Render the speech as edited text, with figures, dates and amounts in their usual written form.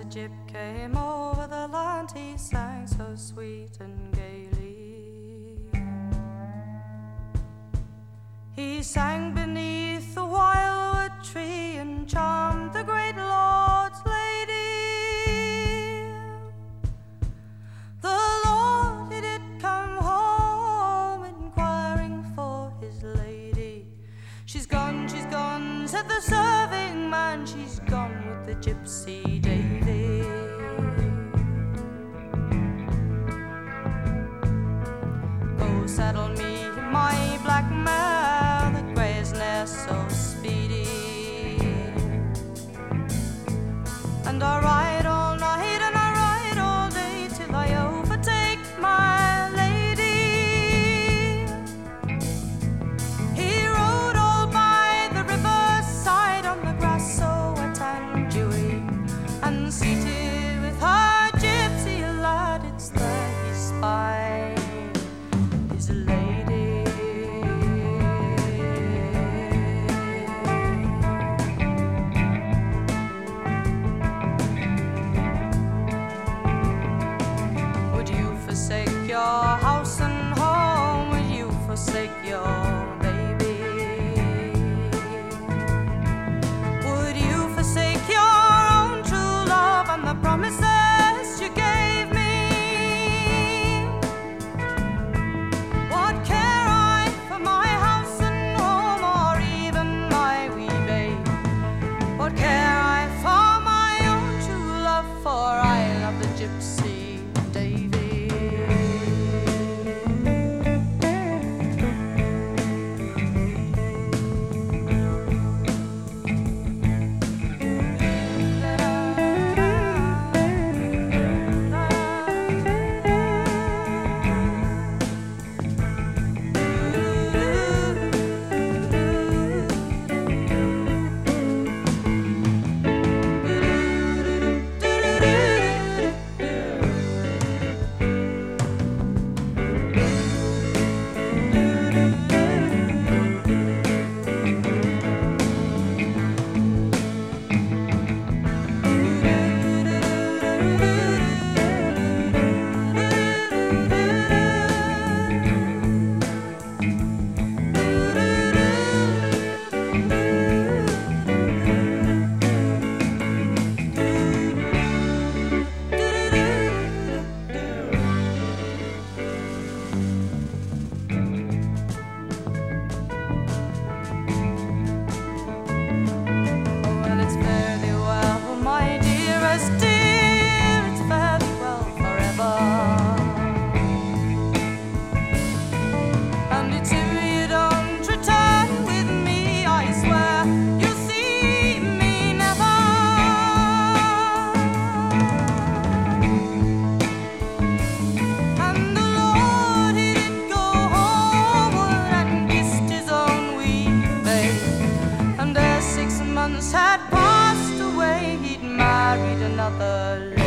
Gyp came over the land, he sang so sweet and gaily. He sang beneath the wildwood tree and charmed the great lord's lady. The lord he did come home, inquiring for his lady. She's gone, said the serving man, she's gone with the gypsy Davy. Go saddle me my black mare that grays ne'er so speedy, and I ride all night and I ride all day till I overtake my lady. He rode all by the riverside on the grass so wet and dewy, and seated with her gypsy lad, it's there he spied his lady. Would you forsake your house and home? Would you forsake your baby? Would you forsake your own true love and the promises you gave me? What care I for my house and home, or even my wee babe? What care I for my own true love, for I love the gypsy Davy. Had passed away, he'd married another